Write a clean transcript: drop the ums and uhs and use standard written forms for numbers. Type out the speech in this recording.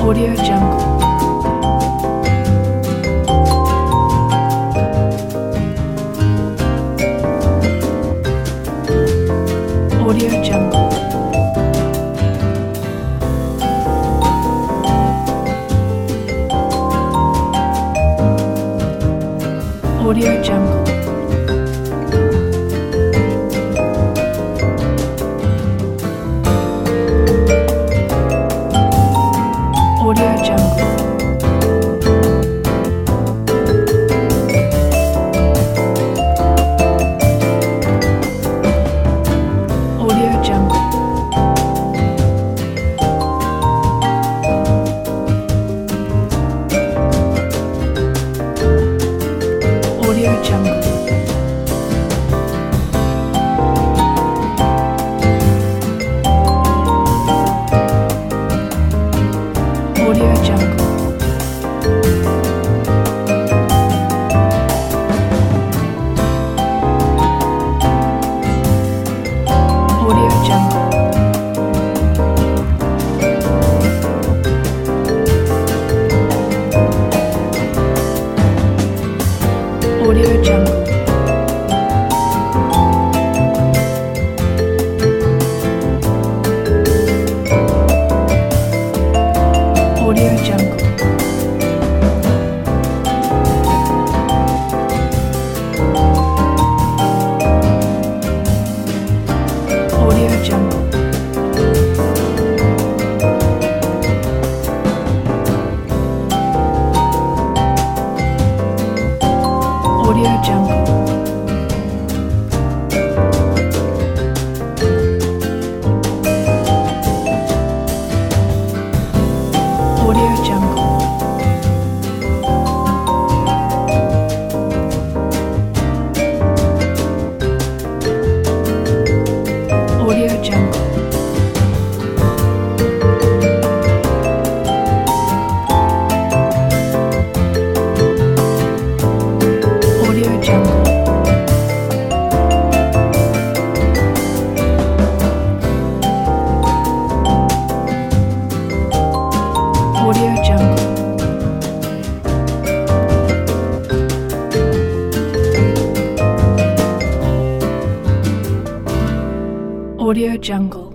Audio Jungle. Audio Jungle. Audio Jungle. Audio Jungle. Audio Jungle. Audio Jungle. Audio Jungle. Audio Jungle. Audio Jungle. Audio Jungle. Audio Jungle. Audio Jungle. Audio Jungle. Audio Jungle. Audio Jungle. Audio Jungle. Audio Jungle.